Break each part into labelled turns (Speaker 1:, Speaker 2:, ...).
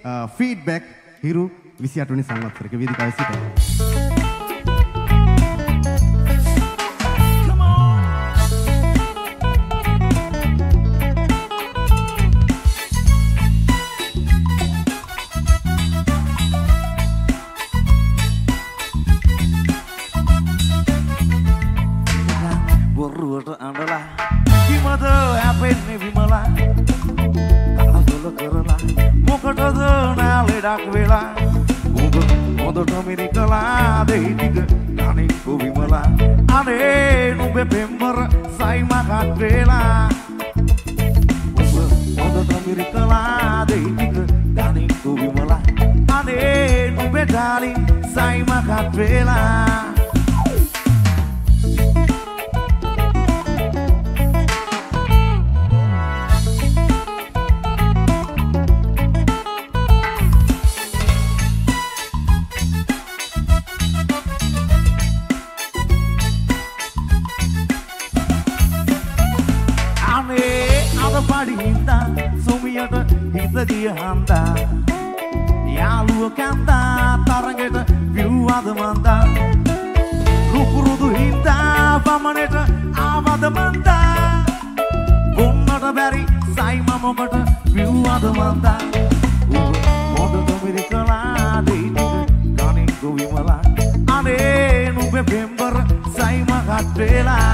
Speaker 1: feedback හිරු 28 වෙනි සංවත්සරක වේදිකාවේ සිට
Speaker 2: බොරුවට අඬලා කිමද හැපෙන්නේ විමලා කලබල කරලා මොකටද නැලෙඩක් වෙලා ඔබ හොඳට මිරිකලා දෙහි ටික අනිකු විමලා අනේ නුඹේ පෙම්බර සයිම කට්ටේලා ඔබ හොඳට මිරිකලා දෙහි ටික අනිකු විමලා අනේ නුඹේ ඩාලින් සයිම කට්ටේලා හිතදිය හන්දා යාළුව කන්දා තරගෙට විව්වද මන්දා රුපුරුදු හින්දා වමනෙට ආවද මන්දා බොන්නට බැරි සයිම මොකට විව්වද මන්දා මොඩට මිරිකලා දෙයිටික ගනින් ගොවිමලා අනේ නුඹේ පෙම්බර සයිම කට්ටේලා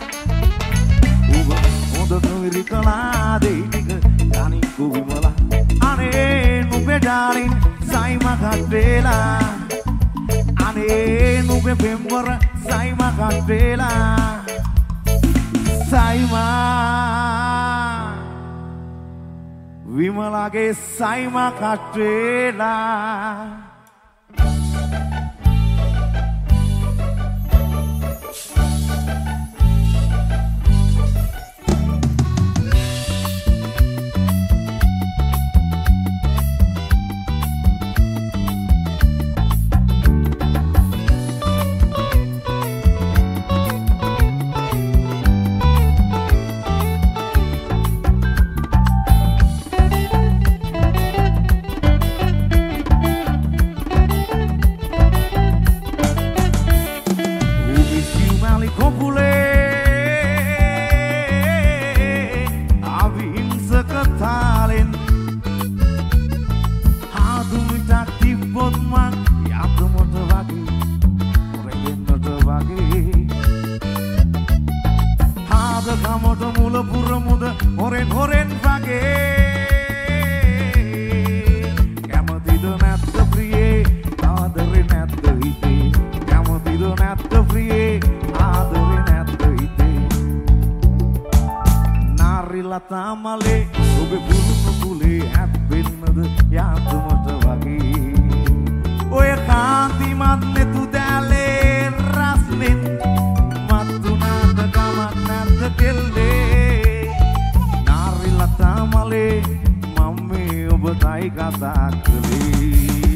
Speaker 2: මොඩට මිරිකලා දෙයිටික ගනින් ගොවිමලා අනේ නුඹේ ඩාලින් සයිම කට්ටේලා අනේ නුඹේ පෙම්බර සයිම කට්ටේලා සයිමා විමලාගේ සයිම කට්ටේලා තමලේ ඔබේ පුරුදු කුලේ හැප්පෙන්නද යාතුමට වගේ ඔය කාන්තිමත් නෙතු දැලේ රස්නෙන් මත්තුනාට ගමක් නැද්ද කෙල්ලේ නාරිලා තමලේ මම මේ ඔබටයි කතා කළේ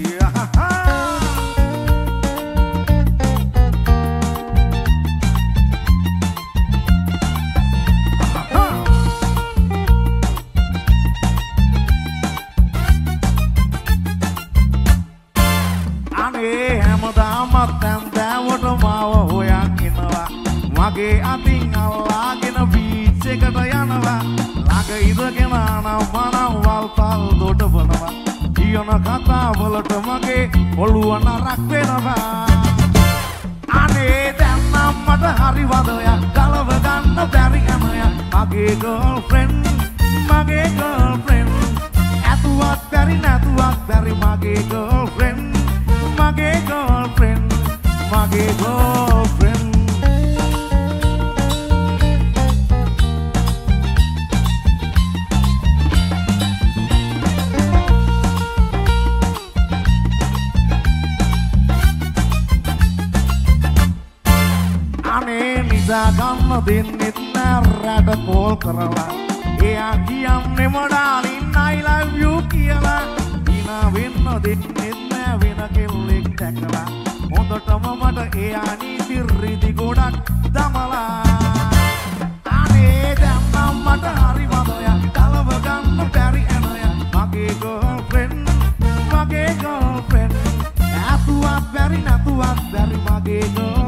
Speaker 2: මගේ අතින් අල්ලාගෙන බීච් එකට යනවා ළඟ ඉඳගෙන නම් වල් පල් දොඩවනවා කියන කතාවලට මගේ ඔළුව නරක් වෙනවා අනේ දැන් නම් මට හරි වදයක් ගලව ගන්න බැරි යනවා මගේ ගර්ල්ෆ්‍රෙන්ඩ් ඇතුවත් බැරි නැතුවත් බැරි මගේ ගර්ල්ෆ්‍රෙන්ඩ් අනේ නිදා ගන්න දෙන්නෙත් නෑ රට කෝල් කරලා එයා කියන්නේ මොඩාලින් I love you කියලා ඉනා වෙන්න දෙන්නෙත් නෑ වෙන කෙල්ලෙක් දැකලා හොඳටම මට එයා නීති රිදි ගොඩක් දමලා අනේ දැන් නම් මට හරි වදයක් කලව ගන්න බැරි එනය මගේ ගර්ල්ෆ්‍රෙන්ඩ් වගේ ගෝ